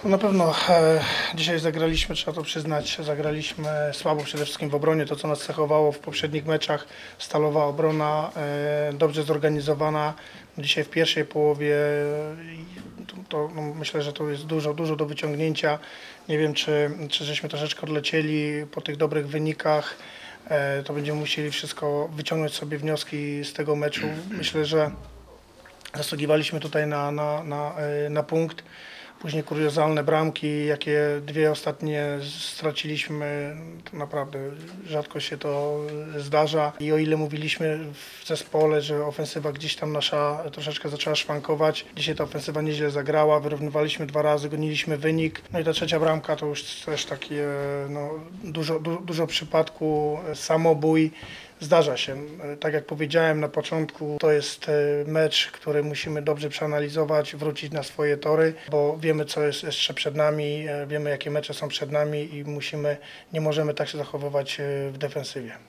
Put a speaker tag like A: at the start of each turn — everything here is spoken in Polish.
A: No na pewno dzisiaj zagraliśmy, trzeba to przyznać, zagraliśmy słabo przede wszystkim w obronie, to co nas cechowało w poprzednich meczach, stalowa obrona, dobrze zorganizowana. Dzisiaj w pierwszej połowie no myślę, że to jest dużo do wyciągnięcia. Nie wiem, czy żeśmy troszeczkę odlecieli po tych dobrych wynikach. To będziemy musieli wszystko wyciągnąć sobie wnioski z tego meczu. Myślę, że zasługiwaliśmy tutaj na punkt. Później kuriozalne bramki, jakie dwie ostatnie straciliśmy, to naprawdę rzadko się to zdarza. I o ile mówiliśmy w zespole, że ofensywa gdzieś tam nasza troszeczkę zaczęła szwankować, dzisiaj ta ofensywa nieźle zagrała, wyrównywaliśmy 2 razy, goniliśmy wynik. No i ta trzecia bramka to już też takie no, dużo przypadku, samobój. Zdarza się. Tak jak powiedziałem na początku, to jest mecz, który musimy dobrze przeanalizować, wrócić na swoje tory, bo wiemy, co jest jeszcze przed nami, wiemy, jakie mecze są przed nami i nie możemy tak się zachowywać w defensywie.